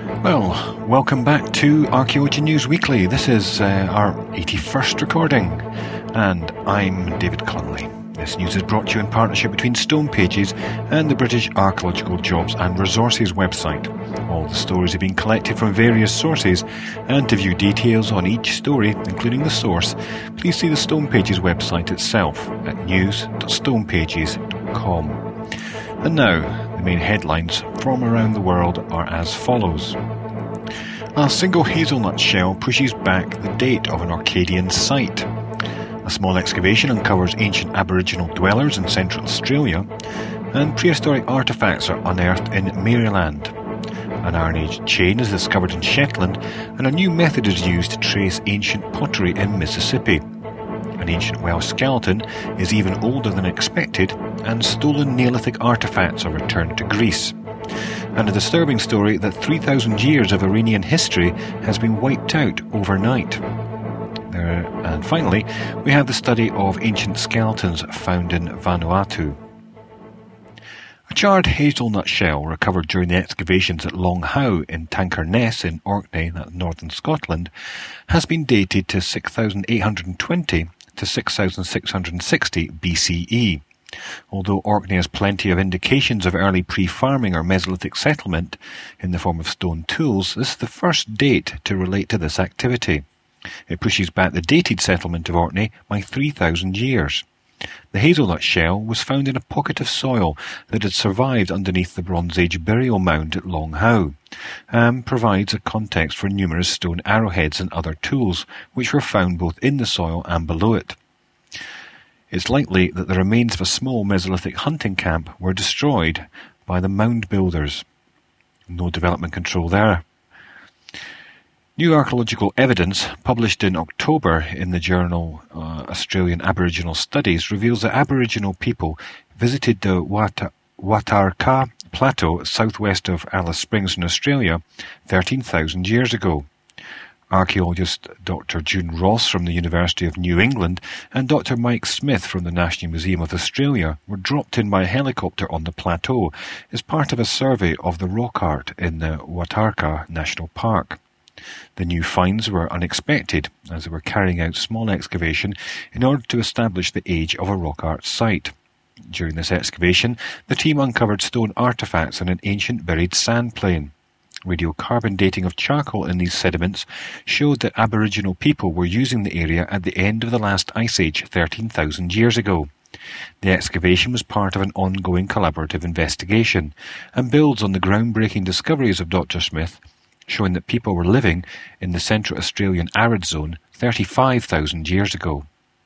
Well, welcome back to Archaeology News Weekly. This is our 81st recording, and I'm David Connolly. This news is brought to you in partnership between Stone Pages and the British Archaeological Jobs and Resources website. All the stories have been collected from various sources, and to view details on each story, including the source, please see the Stone Pages website itself at news.stonepages.com. And now, the main headlines from around the world are as follows. A single hazelnut shell pushes back the date of an Orcadian site. A small excavation uncovers ancient Aboriginal dwellers in Central Australia, and prehistoric artefacts are unearthed in Maryland. An Iron Age chain is discovered in Shetland, and a new method is used to trace ancient pottery in Mississippi. An ancient Welsh skeleton is even older than expected, and stolen Neolithic artefacts are returned to Greece. And a disturbing story that 3,000 years of Iranian history has been wiped out overnight. And finally, we have the study of ancient skeletons found in Vanuatu. A charred hazelnut shell recovered during the excavations at Long How in Tankerness in Orkney, that's northern Scotland, has been dated to 6,820 to 6,660 BCE. Although Orkney has plenty of indications of early pre-farming or Mesolithic settlement in the form of stone tools, this is the first date to relate to this activity. It pushes back the dated settlement of Orkney by 3,000 years. The hazelnut shell was found in a pocket of soil that had survived underneath the Bronze Age burial mound at Long How, and provides a context for numerous stone arrowheads and other tools, which were found both in the soil and below it. It's likely that the remains of a small Mesolithic hunting camp were destroyed by the mound builders. No development control there. New archaeological evidence published in October in the journal Australian Aboriginal Studies reveals that Aboriginal people visited the Watarka Plateau southwest of Alice Springs in Australia 13,000 years ago. Archaeologist Dr. June Ross from the University of New England and Dr. Mike Smith from the National Museum of Australia were dropped in by a helicopter on the plateau as part of a survey of the rock art in the Watarka National Park. The new finds were unexpected, as they were carrying out small excavation in order to establish the age of a rock art site. During this excavation, the team uncovered stone artefacts in an ancient buried sand plain. Radiocarbon dating of charcoal in these sediments showed that Aboriginal people were using the area at the end of the last ice age 13,000 years ago. The excavation was part of an ongoing collaborative investigation and builds on the groundbreaking discoveries of Dr. Smith, showing that people were living in the Central Australian arid zone 35,000 years ago.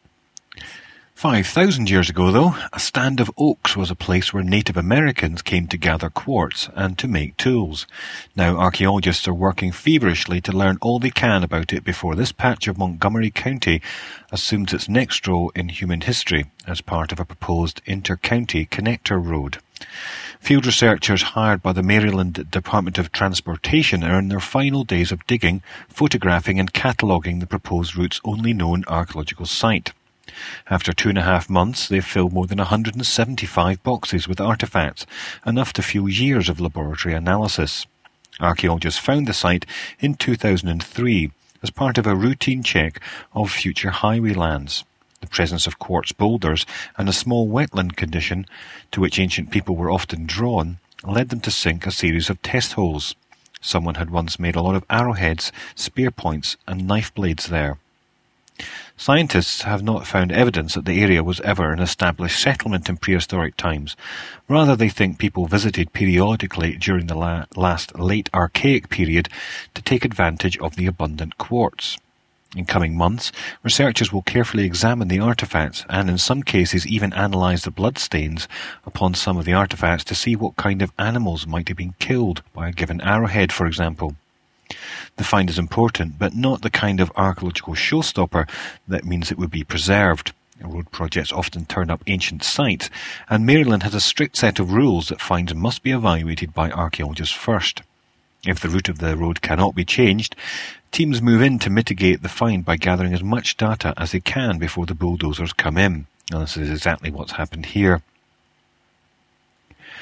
5,000 years ago, though, a stand of oaks was a place where Native Americans came to gather quartz and to make tools. Now archaeologists are working feverishly to learn all they can about it before this patch of Montgomery County assumes its next role in human history as part of a proposed inter-county connector road. Field researchers hired by the Maryland Department of Transportation are in their final days of digging, photographing and cataloguing the proposed route's only known archaeological site. After 2.5 months, they've filled more than 175 boxes with artefacts, enough to fuel years of laboratory analysis. Archaeologists found the site in 2003 as part of a routine check of future highway lands. The presence of quartz boulders and a small wetland condition, to which ancient people were often drawn, led them to sink a series of test holes. Someone had once made a lot of arrowheads, spear points and knife blades there. Scientists have not found evidence that the area was ever an established settlement in prehistoric times. Rather, they think people visited periodically during the last late Archaic period to take advantage of the abundant quartz. In coming months, researchers will carefully examine the artefacts and in some cases even analyse the bloodstains upon some of the artefacts to see what kind of animals might have been killed by a given arrowhead, for example. The find is important, but not the kind of archaeological showstopper that means it would be preserved. Road projects often turn up ancient sites, and Maryland has a strict set of rules that finds must be evaluated by archaeologists first. If the route of the road cannot be changed, teams move in to mitigate the find by gathering as much data as they can before the bulldozers come in. And this is exactly what's happened here.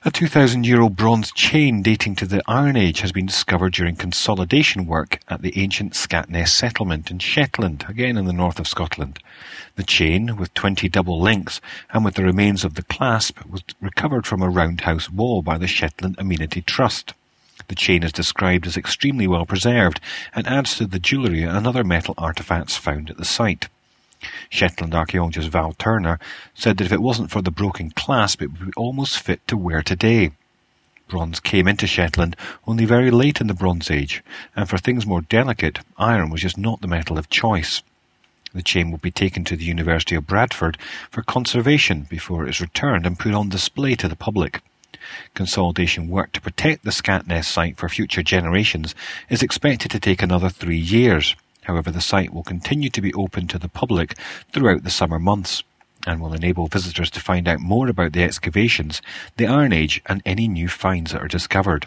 A 2,000-year-old bronze chain dating to the Iron Age has been discovered during consolidation work at the ancient Scatness settlement in Shetland, again in the north of Scotland. The chain, with 20 double links and with the remains of the clasp, was recovered from a roundhouse wall by the Shetland Amenity Trust. The chain is described as extremely well preserved and adds to the jewellery and other metal artefacts found at the site. Shetland archaeologist Val Turner said that if it wasn't for the broken clasp, it would be almost fit to wear today. Bronze came into Shetland only very late in the Bronze Age, and for things more delicate, iron was just not the metal of choice. The chain will be taken to the University of Bradford for conservation before it is returned and put on display to the public. Consolidation work to protect the Scatness site for future generations is expected to take another 3 years. However, the site will continue to be open to the public throughout the summer months and will enable visitors to find out more about the excavations, the Iron Age, and any new finds that are discovered.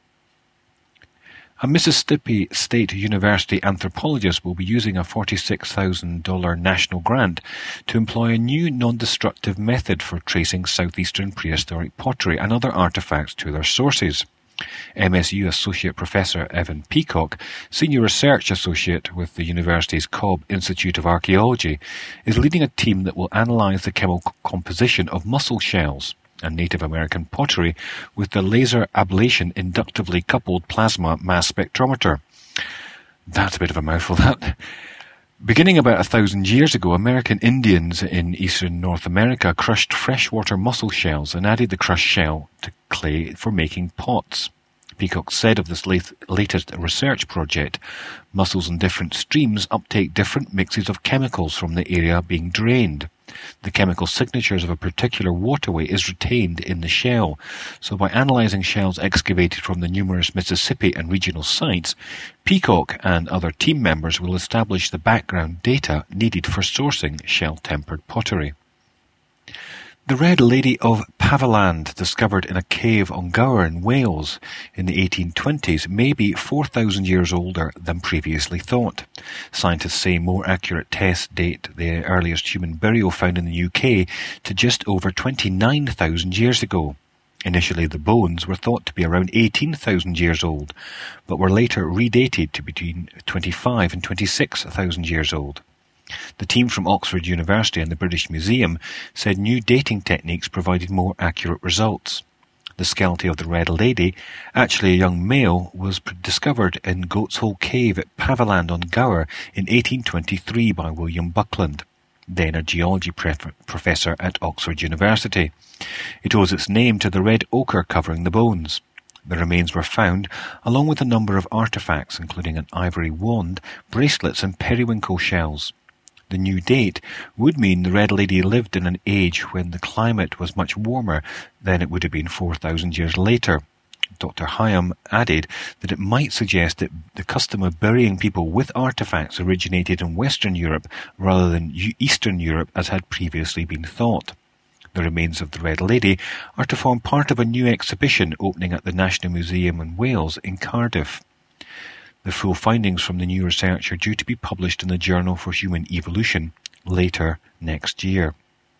A Mississippi State University anthropologist will be using a $46,000 national grant to employ a new non-destructive method for tracing southeastern prehistoric pottery and other artifacts to their sources. MSU Associate Professor Evan Peacock, Senior Research Associate with the university's Cobb Institute of Archaeology, is leading a team that will analyse the chemical composition of mussel shells and Native American pottery with the laser ablation inductively coupled plasma mass spectrometer. That's a bit of a mouthful, that. Beginning about 1,000 years ago, American Indians in eastern North America crushed freshwater mussel shells and added the crushed shell to clay for making pots. Peacock said of this latest research project, mussels in different streams uptake different mixes of chemicals from the area being drained. The chemical signatures of a particular waterway is retained in the shell, so by analysing shells excavated from the numerous Mississippi and regional sites, Peacock and other team members will establish the background data needed for sourcing shell-tempered pottery. The Red Lady of Paviland, discovered in a cave on Gower in Wales in the 1820s, may be 4,000 years older than previously thought. Scientists say more accurate tests date the earliest human burial found in the UK to just over 29,000 years ago. Initially, the bones were thought to be around 18,000 years old, but were later redated to between 25 and 26,000 years old. The team from Oxford University and the British Museum said new dating techniques provided more accurate results. The skeleton of the Red Lady, actually a young male, was discovered in Goat's Hole Cave at Paviland on Gower in 1823 by William Buckland, then a geology professor at Oxford University. It owes its name to the red ochre covering the bones. The remains were found, along with a number of artefacts, including an ivory wand, bracelets and periwinkle shells. The new date would mean the Red Lady lived in an age when the climate was much warmer than it would have been 4,000 years later. Dr. Hyam added that it might suggest that the custom of burying people with artefacts originated in Western Europe rather than Eastern Europe as had previously been thought. The remains of the Red Lady are to form part of a new exhibition opening at the National Museum in Wales in Cardiff. The full findings from the new research are due to be published in the Journal for Human Evolution later next year.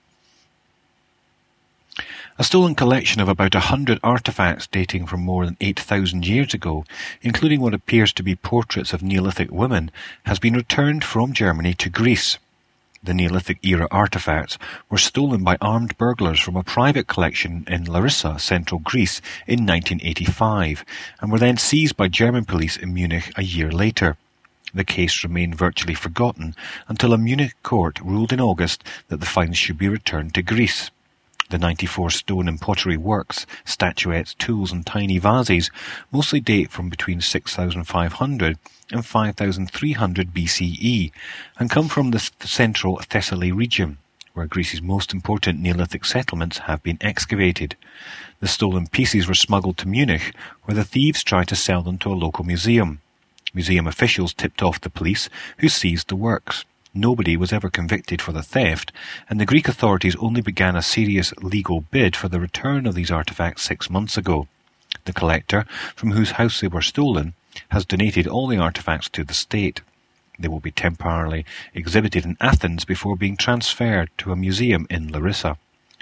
A stolen collection of about 100 artefacts dating from more than 8,000 years ago, including what appears to be portraits of Neolithic women, has been returned from Germany to Greece. The Neolithic-era artefacts were stolen by armed burglars from a private collection in Larissa, central Greece, in 1985, and were then seized by German police in Munich a year later. The case remained virtually forgotten until a Munich court ruled in August that the finds should be returned to Greece. The 94 stone and pottery works, statuettes, tools and tiny vases mostly date from between 6,500 and 5,300 BCE and come from the central Thessaly region, where Greece's most important Neolithic settlements have been excavated. The stolen pieces were smuggled to Munich, where the thieves tried to sell them to a local museum. Museum officials tipped off the police, who seized the works. Nobody was ever convicted for the theft, and the Greek authorities only began a serious legal bid for the return of these artefacts 6 months ago. The collector, from whose house they were stolen, has donated all the artefacts to the state. They will be temporarily exhibited in Athens before being transferred to a museum in Larissa.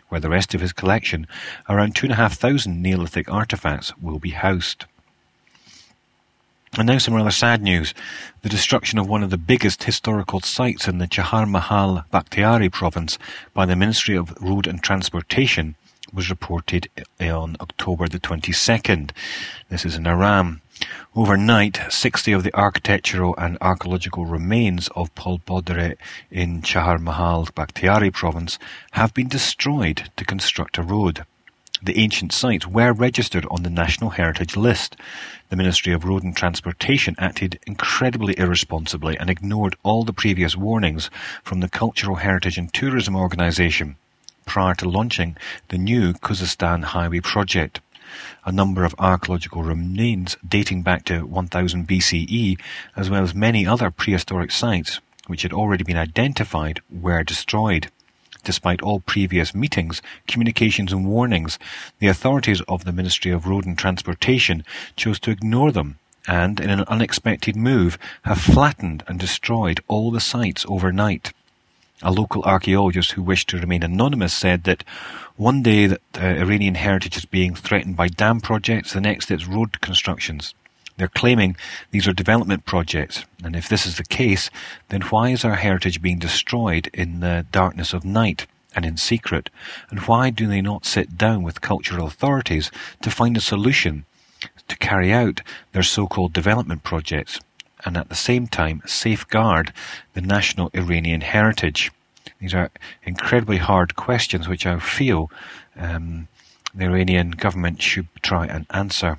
where the rest of his collection, around 2,500 Neolithic artefacts, will be housed. And now some rather sad news. The destruction of one of the biggest historical sites in the Chahar Mahal Bakhtiari province by the Ministry of Road and Transportation was reported on October the 22nd. This is in Iran. Overnight, 60 of the architectural and archaeological remains of Polbodere in Chahar Mahal Bakhtiari province have been destroyed to construct a road. The ancient sites were registered on the National Heritage List. The Ministry of Road and Transportation acted incredibly irresponsibly and ignored all the previous warnings from the Cultural Heritage and Tourism Organisation prior to launching the new Khuzestan Highway project. A number of archaeological remains dating back to 1000 BCE, as well as many other prehistoric sites which had already been identified, were destroyed. Despite all previous meetings, communications and warnings, the authorities of the Ministry of Road and Transportation chose to ignore them and, in an unexpected move, have flattened and destroyed all the sites overnight. A local archaeologist who wished to remain anonymous said that one day that Iranian heritage is being threatened by dam projects, the next it's road constructions. They're claiming these are development projects, and if this is the case, then why is our heritage being destroyed in the darkness of night and in secret? And why do they not sit down with cultural authorities to find a solution to carry out their so-called development projects, and at the same time safeguard the national Iranian heritage? These are incredibly hard questions which I feel the Iranian government should try and answer.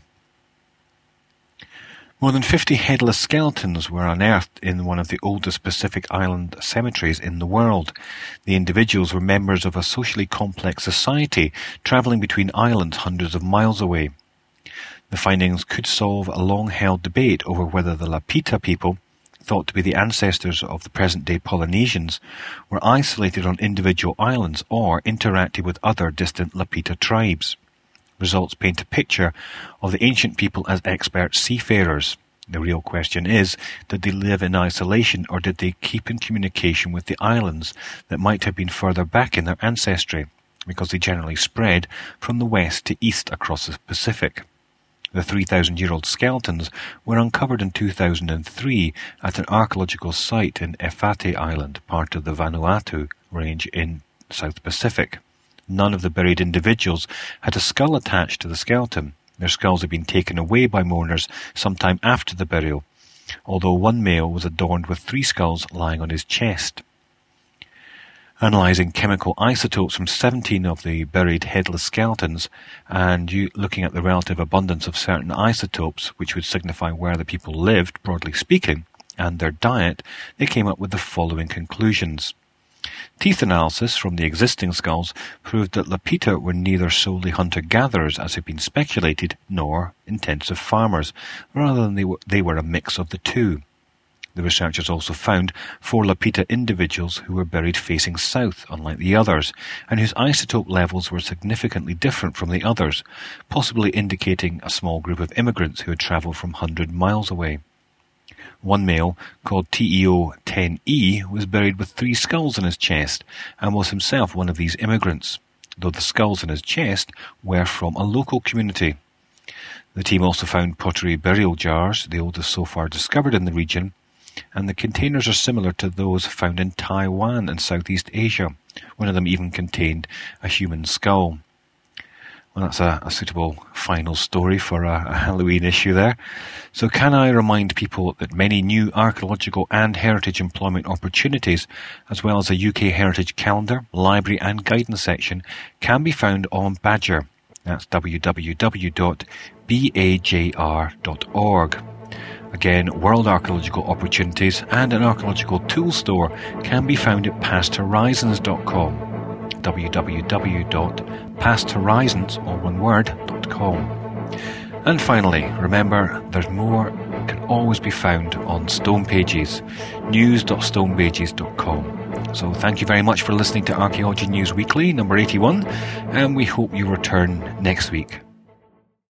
More than 50 headless skeletons were unearthed in one of the oldest Pacific Island cemeteries in the world. The individuals were members of a socially complex society travelling between islands hundreds of miles away. The findings could solve a long-held debate over whether the Lapita people, thought to be the ancestors of the present-day Polynesians, were isolated on individual islands or interacted with other distant Lapita tribes. Results paint a picture of the ancient people as expert seafarers. The real question is, did they live in isolation or did they keep in communication with the islands that might have been further back in their ancestry, because they generally spread from the west to east across the Pacific? The 3,000-year-old skeletons were uncovered in 2003 at an archaeological site in Efate Island, part of the Vanuatu range in South Pacific. None of the buried individuals had a skull attached to the skeleton. Their skulls had been taken away by mourners sometime after the burial, although one male was adorned with 3 skulls lying on his chest. Analysing chemical isotopes from 17 of the buried headless skeletons and looking at the relative abundance of certain isotopes, which would signify where the people lived, broadly speaking, and their diet, they came up with the following conclusions. Teeth analysis from the existing skulls proved that Lapita were neither solely hunter-gatherers, as had been speculated, nor intensive farmers. Rather than they were a mix of the two. The researchers also found 4 Lapita individuals who were buried facing south, unlike the others, and whose isotope levels were significantly different from the others, possibly indicating a small group of immigrants who had travelled from 100 miles away. One male, called TEO-10E, was buried with 3 skulls in his chest, and was himself one of these immigrants, though the skulls in his chest were from a local community. The team also found pottery burial jars, the oldest so far discovered in the region, and the containers are similar to those found in Taiwan and Southeast Asia. One of them even contained a human skull. Well, that's a suitable final story for a Halloween issue there. So can I remind people that many new archaeological and heritage employment opportunities, as well as a UK heritage calendar, library and guidance section, can be found on Badger. That's www.bajr.org. Again, world archaeological opportunities and an archaeological tool store can be found at pasthorizons.com. www.pasthorizons.com. And finally, remember, there's more can always be found on Stone Pages, news.stonepages.com. So thank you very much for listening to Archaeology News Weekly, number 81, and we hope you return next week.